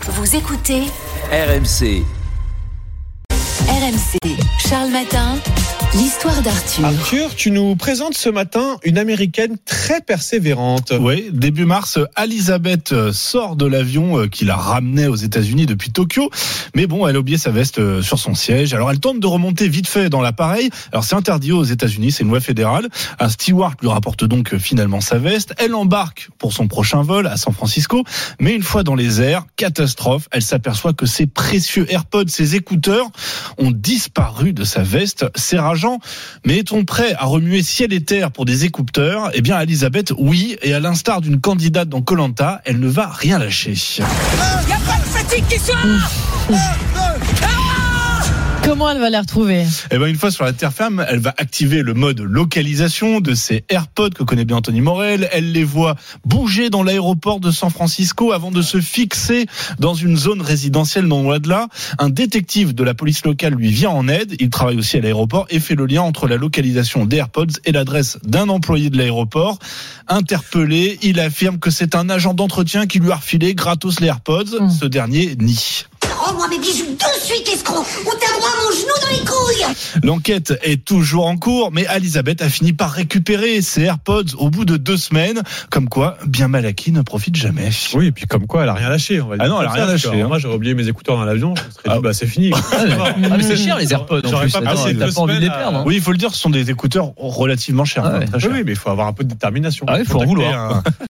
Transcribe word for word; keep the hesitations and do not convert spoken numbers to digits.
Vous écoutez R M C. R M C, Charles Matin, l'histoire d'Arthur. Arthur, tu nous présentes ce matin une Américaine très persévérante. Oui, début mars, Elisabeth sort de l'avion qui la ramenait aux États-Unis depuis Tokyo. Mais bon, elle a oublié sa veste sur son siège. Alors elle tente de remonter vite fait dans l'appareil. Alors c'est interdit aux États-Unis, c'est une loi fédérale. Un steward lui rapporte donc finalement sa veste. Elle embarque pour son prochain vol à San Francisco. Mais une fois dans les airs, catastrophe, elle s'aperçoit que ses précieux AirPods, ses écouteurs, ont disparu de sa veste. C'est rageant, mais est-on prêt à remuer ciel et terre pour des écouteurs ? Eh bien, Elisabeth, oui, et à l'instar d'une candidate dans Koh-Lanta, elle ne va rien lâcher. Il n'y a pas de fatigue qui soit là. Comment elle va les retrouver ? Eh ben, une fois sur la terre ferme, elle va activer le mode localisation de ses AirPods que connaît bien Anthony Morel. Elle les voit bouger dans l'aéroport de San Francisco avant de se fixer dans une zone résidentielle non loin de là. Un détective de la police locale lui vient en aide. Il travaille aussi à l'aéroport et fait le lien entre la localisation des AirPods et l'adresse d'un employé de l'aéroport. Interpellé, il affirme que c'est un agent d'entretien qui lui a refilé gratos les AirPods. Mmh. Ce dernier nie. Rends-moi mes bijoux de suite, escroc, ou t'as droit à mon genou dans les couilles. L'enquête est toujours en cours, mais Elisabeth a fini par récupérer ses AirPods au bout de deux semaines. Comme quoi, bien mal acquis ne profite jamais. Oui, et puis comme quoi, elle a rien lâché. On va dire ah non, elle a rien lâché. Hein. Moi, j'aurais oublié mes écouteurs dans l'avion. Je me serais dit, ah. bah c'est fini. Ah, mais c'est cher les AirPods. J'aurais en plus. pas Attends, passé t'as deux pas envie de les semaines à... perdre. Hein. Oui, il faut le dire, ce sont des écouteurs relativement chers. Ah ouais. Très chers. Oui, mais il faut avoir un peu de détermination. Ah oui, il faut en vouloir. Un...